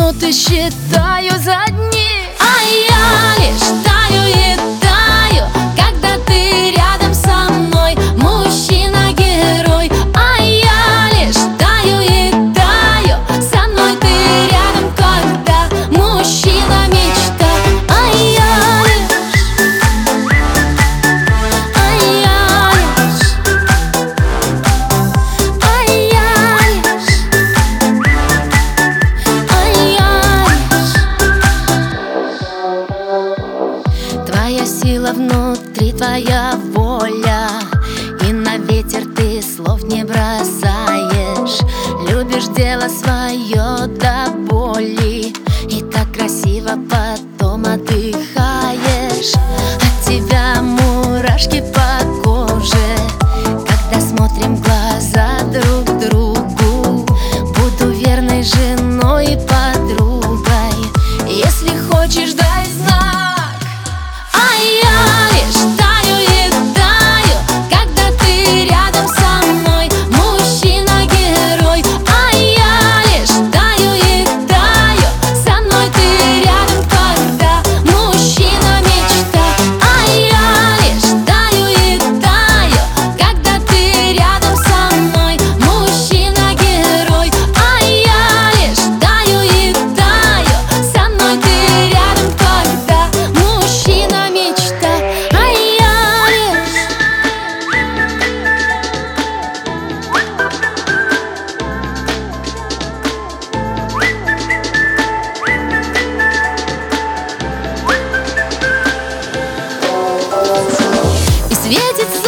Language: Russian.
минуты считаю за дни, а я лишь таю и таю, когда ты рядом со мной, мужчина-герой. А я лишь таю и таю, со мной ты рядом, когда мужчина-мечта. А я лишь, а я лишь, а я лишь, твоя сила внутри, твоя воля, и на ветер ты слов не бросаешь. Любишь дело свое до боли, и так красиво потом отдыхаешь. От тебя мурашки по коже, когда смотрим в глаза друг другу. Буду верной женой и подругой, если хочешь, дай знак. А я лишь таю и таю, когда ты рядом со мной, мужчина-герой. А я лишь таю и таю, со мной ты рядом, когда мужчина-мечта. А я лишь таю и таю, когда ты рядом со мной, мужчина-герой. А я лишь таю и таю, со мной ты рядом, когда мужчина-мечта. А я лишь, и светит